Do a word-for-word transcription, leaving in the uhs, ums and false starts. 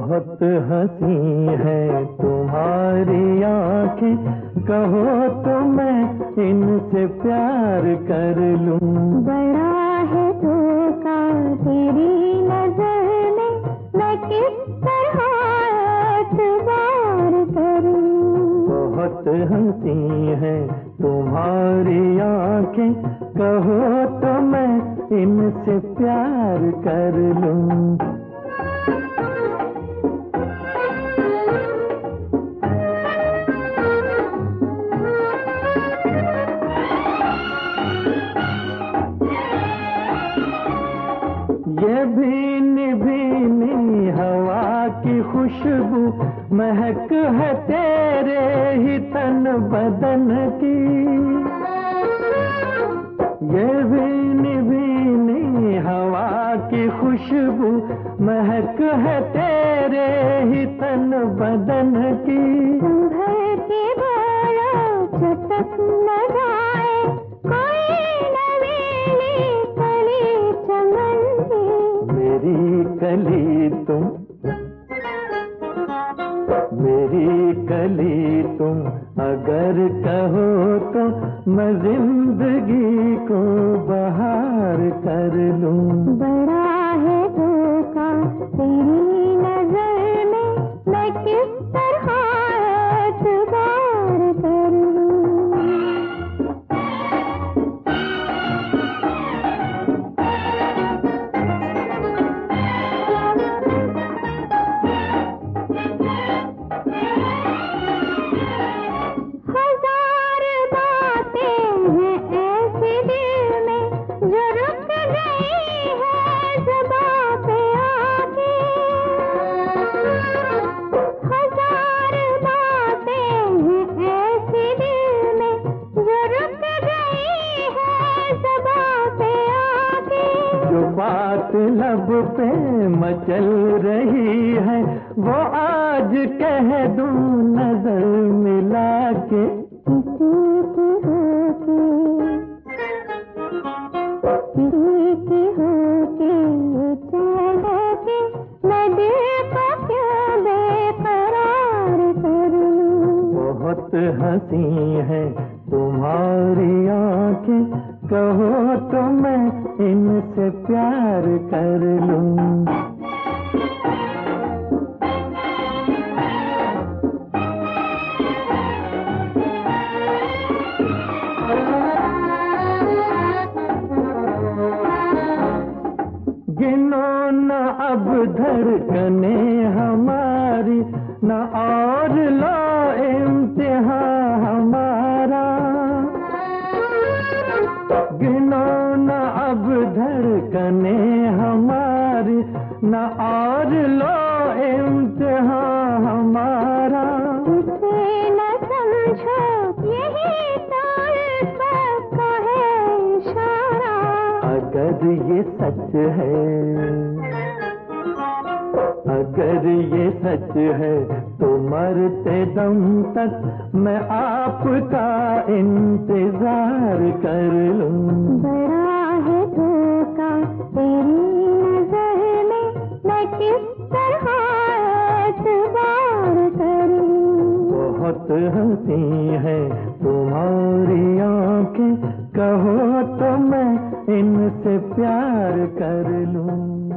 बहुत हंसी है तुम्हारी आंखें, कहो तो मैं इनसे प्यार कर लूं। बड़ा है धोखा तेरी नजर में, मैं किस तरह एतबार करूं। बहुत हंसी है तुम्हारी आंखें, कहो तो मैं इनसे प्यार कर लूं। ये भीनी भीनी हवा की खुशबू, महक है तेरे ही तन बदन की। ये भीनी भीनी हवा की खुशबू, महक है तेरे ही तन बदन की। संभल के बोलो चटक न जाए कोई नवेली कली चमन की। मेरी कली तुम, मेरी कली तुम अगर कहो तो मैं जिंदगी को बहार कर लूं। बड़ा है धोखा तेरी नजर में, मैं किस तरह एतबार करूं। हजार बातें हैं ऐसी दिल में, जो रुक गई है ज़ुबां पे आके। हजार बातें हैं ऐसी दिल में, जो रुक गई है ज़ुबां पे आके। जो बात लब पे मचल रही है, वो आज कह दूं नजर मिला के। किसी की होके, किसी की होके चले के, मैं दिल को क्यों बेकरार करूं। बहुत हंसी है तुम्हारी आंखें, कहो तो मैं इनसे प्यार कर लूं। गिनो न अब धड़कने हमारी, न और लो इम्तिहान हमारा। गिनो न अब धड़कने हमारी, न और लो इम्तिहान हमारा। इसे न समझो यही तो इल्फत का है इशारा। अगर ये सच है, अगर ये सच है तो मरते दम तक मैं आपका इंतजार कर लूं। बड़ा है धोखा तेरी नजर में, मैं किस तरह एतबार करूं। बहुत हंसी है तुम्हारी आंखें, कहो तो मैं इनसे प्यार कर लूं।